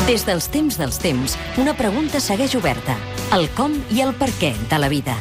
Des dels temps, una pregunta segueix oberta. El com i el per què de la vida.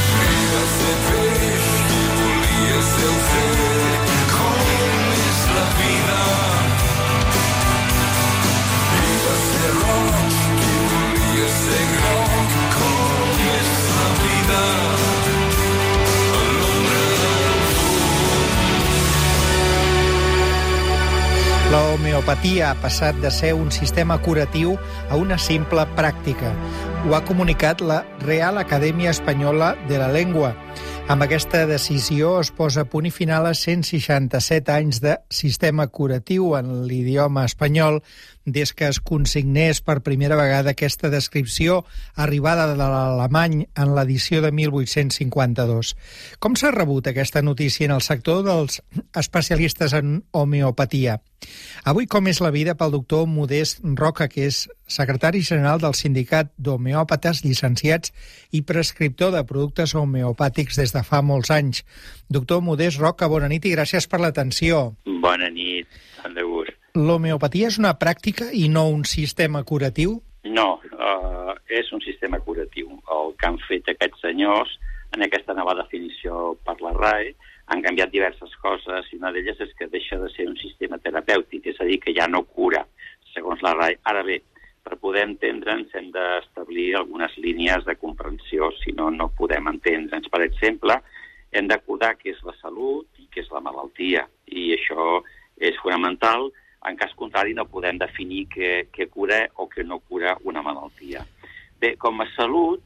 La homeopatia ha passat de ser un sistema curatiu a una simple pràctica. Ho ha comunicat la Real Acadèmia Espanyola de la Llengua. Amb aquesta decisió es posa punt i final a 167 anys de sistema curatiu en l'idioma espanyol des que es consignés per primera vegada aquesta descripció arribada de l'alemany en l'edició de 1852. Com s'ha rebut aquesta notícia en el sector dels especialistes en homeopatia? Avui, com és la vida pel doctor Modest Roca, que és secretari general del Sindicat d'Homeòpates Llicenciats i prescriptor de productes homeopàtics des de fa molts anys. Doctor Modest Roca, bona nit i gràcies per l'atenció. Bona nit, tant de gust. L'homeopatia és una pràctica i no un sistema curatiu? No, és un sistema curatiu. El que han fet aquests senyors en aquesta nova definició per la RAE han canviat diverses coses i una d'elles és que deixa de ser un sistema terapèutic, és a dir, que ja no cura, segons la RAE. Ara bé, per poder entendre'ns hem d'establir algunes línies de comprensió, si no, no podem entendre'ns. Per exemple, hem d'acordar què és la salut i què és la malaltia, i això és fonamental. En cas contrari, no podem definir què cura o què no cura una malaltia. Bé, com a salut,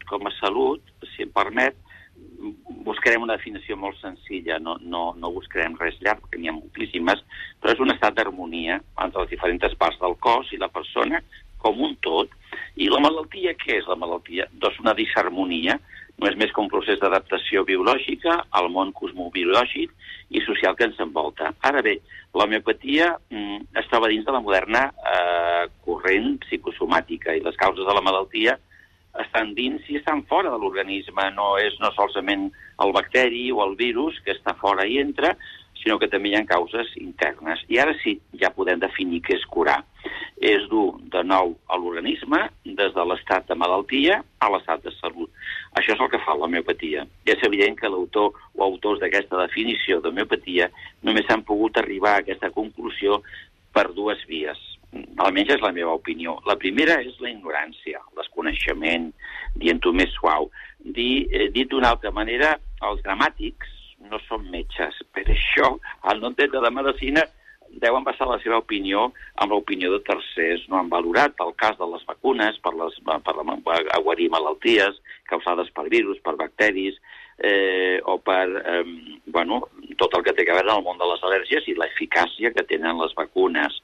si em permet, buscarem una definició molt senzilla, no buscarem res llarg, perquè n'hi ha moltíssimes, però és un estat d'harmonia entre les diferents parts del cos i la persona com un tot. I la malaltia, què és la malaltia? Doncs una disharmonia, no és més que un procés d'adaptació biològica al món cosmobiològic i social que ens envolta. Ara bé, l'homeopatia es troba dins de la moderna corrent psicosomàtica i les causes de la malaltia estan dins i estan fora de l'organisme. No és no solament el bacteri o el virus que està fora i entra, sinó que també hi ha causes internes. I ara sí, ja podem definir què és curar. És dur de nou a l'organisme des de l'estat de malaltia a l'estat de salut. Això és el que fa l'homeopatia. És evident que l'autor o autors d'aquesta definició d'homeopatia només han pogut arribar a aquesta conclusió per dues vies. Almenys és la meva opinió. La primera és la ignorància, el desconeixement, dient-ho més suau. Dit d'una altra manera, els dramàtics no són metges. Per això, al no entendre la medicina, deuen basar la seva opinió amb l'opinió de tercers. No han valorat el cas de les vacunes per aguarir malalties causades per virus, per bacteris, o per tot el que té a veure amb el món de les al·lèrgies i l'eficàcia que tenen les vacunes.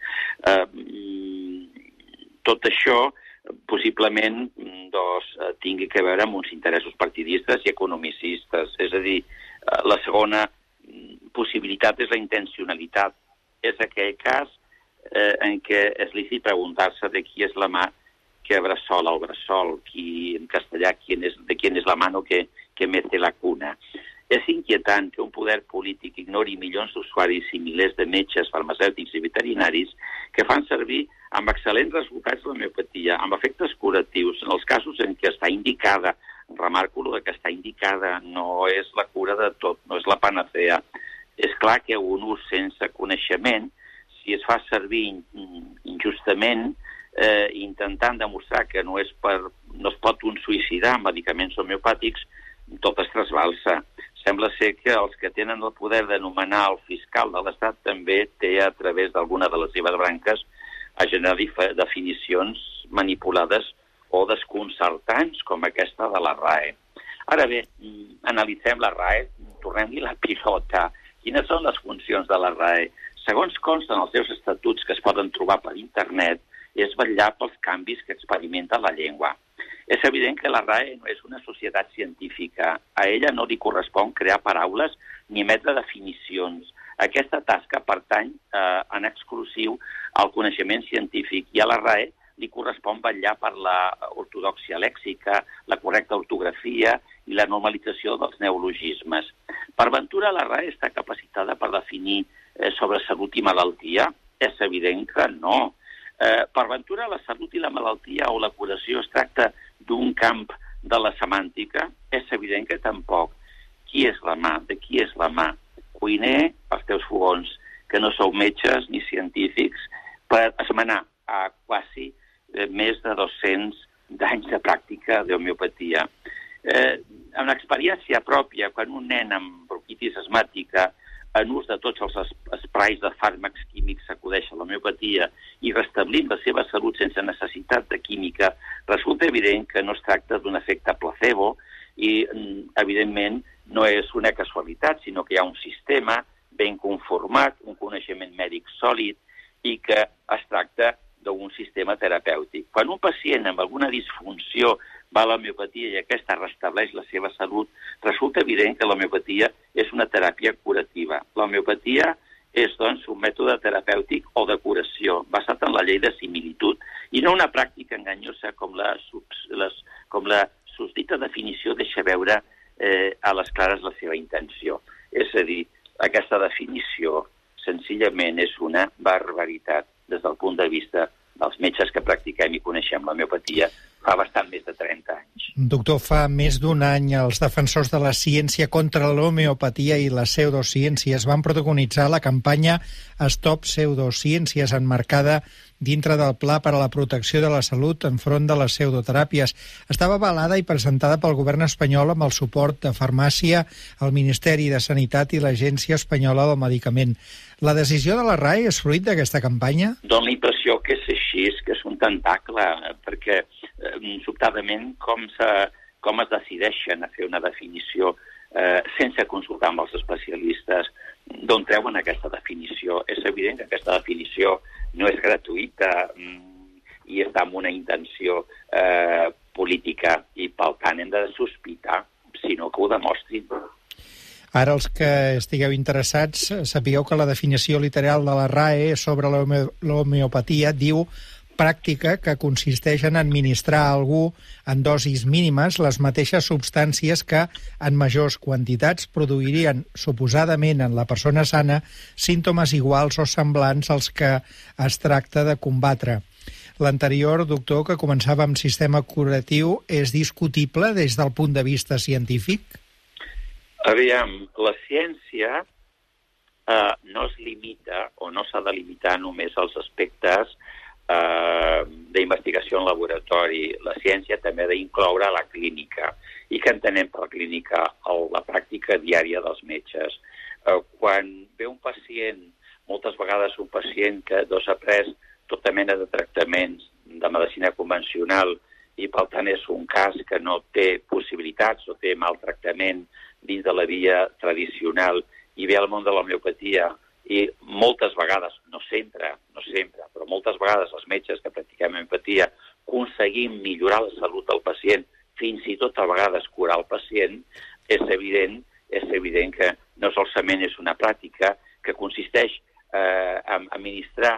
Tot això possiblement tingui a veure amb uns interessos partidistes i economicistes. És a dir, la segona possibilitat és la intencionalitat. És aquell cas en què és lícit preguntar-se de qui és la mà que bressola el bressol, en castellà, de quién es la mano que mete la cuna. És inquietant que un poder polític ignori milions d'usuaris i milers de metges, farmacèutics i veterinaris que fan servir amb excel·lents resultats l'homeopatia, amb efectes curatius, en els casos en què està indicada. Remarco que està indicada, no és la cura de tot, no és la panacea. És clar que un ús sense coneixement, si es fa servir injustament, intentant demostrar que no es pot un suïcidar amb medicaments homeopàtics, tot es trasbalsa. Sembla ser que els que tenen el poder de nomenar el fiscal de l'Estat també té, a través d'alguna de les seves branques, a generar definicions manipulades o desconcertants, com aquesta de la RAE. Ara bé, analitzem la RAE, tornem-li la pilota. Quines són les funcions de la RAE? Segons consten els seus estatuts que es poden trobar per internet, és vetllar pels canvis que experimenta la llengua. És evident que la RAE no és una societat científica. A ella no li correspon crear paraules ni emetre definicions. Aquesta tasca pertany en exclusiu al coneixement científic i a la RAE li correspon vetllar per la ortodòxia lèxica, la correcta ortografia i la normalització dels neologismes. Per ventura, la RAE està capacitada per definir sobre salut i malaltia? És evident que no. Per ventura, la salut i la malaltia o la curació es tracta d'un camp de la semàntica. És evident que tampoc. Qui és la mà? De qui és la mà? Cuiner, els teus fogons, que no sou metges ni científics, per esmenar a quasi més de 200 d'anys de pràctica d'homeopatia. En experiència pròpia, quan un nen amb bronquitis asmàtica, en ús de tots els esprais de fàrmacs químics s'acudeix a l'homeopatia i restablint la seva salut sense necessitat de química, resulta evident que no es tracta d'un efecte placebo i, evidentment, no és una casualitat, sinó que hi ha un sistema ben conformat, un coneixement mèdic sòlid i que es tracta d'un sistema terapèutic. Quan un pacient amb alguna disfunció va a l'homeopatia i aquesta restableix la seva salut, resulta evident que l'homeopatia és una teràpia curativa. L'homeopatia és, doncs, un mètode terapèutic o de curació basat en la llei de similitud i no una pràctica enganyosa com la susdita definició deixa veure a les clares la seva intenció. És a dir, aquesta definició senzillament és una barbaritat des del punt de vista dels metges que practiquem i coneixem l'homeopatia fa bastant més de 30 anys. Doctor, fa més d'un any els defensors de la ciència contra l'homeopatia i les pseudociències van protagonitzar la campanya Stop Pseudociències, emmarcada dintre del Pla per a la Protecció de la Salut enfront de les pseudoteràpies. Estava avalada i presentada pel govern espanyol amb el suport de Farmàcia, el Ministeri de Sanitat i l'Agència Espanyola del Medicament. La decisió de la RAE és fruit d'aquesta campanya? Dóna la impressió que és així, que és un tentacle, perquè sobtadament com es decideixen a fer una definició sense consultar amb els especialistes, d'on treuen aquesta definició. És evident que aquesta definició no és gratuïta i està amb una intenció política i, per tant, hem de sospitar, sinó que ho demostrin. Ara, els que estigueu interessats, sapigueu que la definició literal de la RAE sobre l'homeopatia diu pràctica que consisteix en administrar a algú en dosis mínimes les mateixes substàncies que, en majors quantitats, produirien suposadament en la persona sana símptomes iguals o semblants als que es tracta de combatre. L'anterior, doctor, que començava amb sistema curatiu, és discutible des del punt de vista científic? Aviam, la ciència no es limita o no s'ha de limitar només als aspectes d'investigació en laboratori. La ciència també ha d'incloure la clínica. I què entenem per clínica? La pràctica diària dels metges. Quan ve un pacient, moltes vegades un pacient que s'ha pres tota mena de tractaments de medicina convencional i per tant és un cas que no té possibilitats o té maltractament dins de la via tradicional i ve al món de l'homeopatia i moltes vegades, no sempre, però moltes vegades els metges que practiquem homeopatia aconseguim millorar la salut del pacient, fins i tot a vegades curar el pacient, és evident que no solament és una pràctica que consisteix en administrar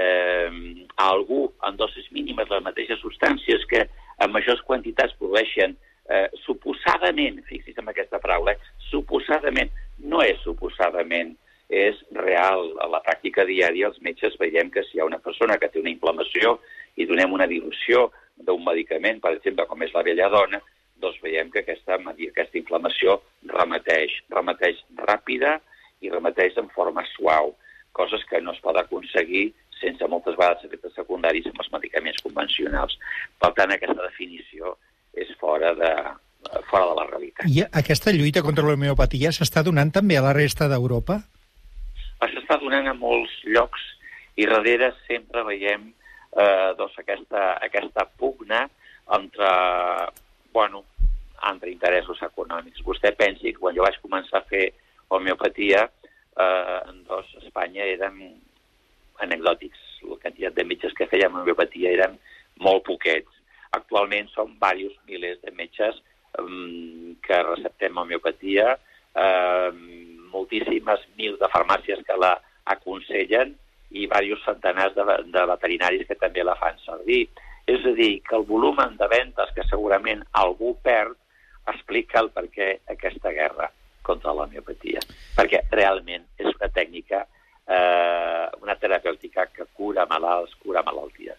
a algú en dosis mínimes les mateixes substàncies que en majors quantitats produeixen suposadament, fixi's en aquesta paraula, suposadament, no és suposadament, és real. A la pràctica diària els metges veiem que si hi ha una persona que té una inflamació i donem una dilució d'un medicament, per exemple, com és la belladona, doncs veiem que aquesta inflamació remeteix ràpida i remeteix en forma suau, coses que no es pot aconseguir sense moltes vegades efectes secundaris amb els medicaments convencionals. Per tant, aquesta definició és fora de la realitat. I aquesta lluita contra l'homeopatia s'està donant també a la resta d'Europa? S'està donant a molts llocs i darrere sempre veiem aquesta pugna entre interessos econòmics. Vostè pensi que quan jo vaig començar a fer homeopatia, a Espanya eren anecdòtics. La quantitat de metges que fèiem homeopatia eren molt poquets. Actualment són diversos milers de metges que receptem homeopatia, moltíssimes mils de farmàcies que la aconsellen i diversos centenars de veterinaris que també la fan servir. És a dir, que el volum de ventes que segurament algú perd explica el perquè aquesta guerra contra l'homeopatia. Perquè realment és una tècnica, una terapèutica que cura malalts, cura malalties.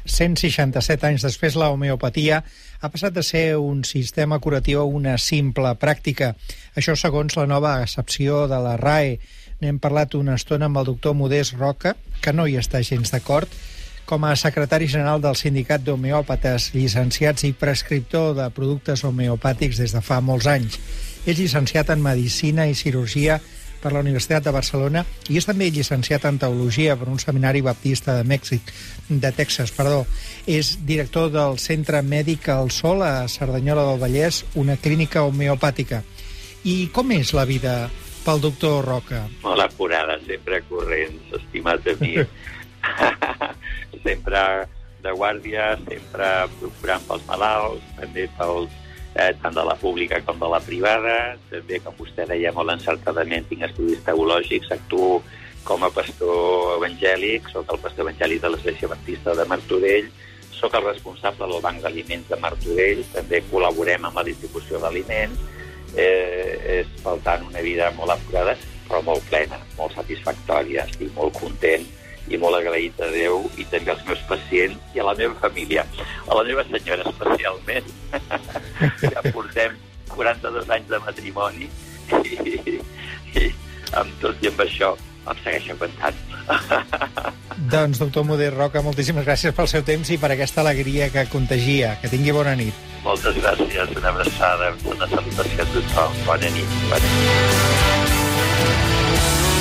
167 anys després, la homeopatia ha passat de ser un sistema curatiu a una simple pràctica. Això segons la nova accepció de la RAE. N'hem parlat una estona amb el doctor Modest Roca, que no hi està gens d'acord, com a secretari general del Sindicat d'Homeòpates, llicenciats i prescriptor de productes homeopàtics des de fa molts anys. És llicenciat en Medicina i Cirurgia per la Universitat de Barcelona i és també llicenciat en Teologia per un seminari baptista de Texas. És director del Centre Mèdic El Sol a Cerdanyola del Vallès, una clínica homeopàtica. I com és la vida pel doctor Roca? Molt apurada, sempre corrents, estimat amic. Sempre de guàrdia, sempre procurant pels malalts, també pels tant de la pública com de la privada. També, com vostè deia molt encertadament, tinc estudis teològics, actuo com a pastor evangèlic, soc el pastor evangèlic de l'Església Baptista de Martorell, soc el responsable del Banc d'Aliments de Martorell, també col·laborem amb la distribució d'aliments. És, per tant, una vida molt apurada, però molt plena, molt satisfactòria. Estic molt content i molt agraït a Déu i també als meus pacients i a la meva família, a la meva senyora especialment. Ja portem 42 anys de matrimoni i amb tot i amb això em segueixo aguantant. Doncs, doctor Modest Roca, moltíssimes gràcies pel seu temps i per aquesta alegria que contagia. Que tingui bona nit. Moltes gràcies, una abraçada, una salutació a tothom. Bona nit. Bona nit.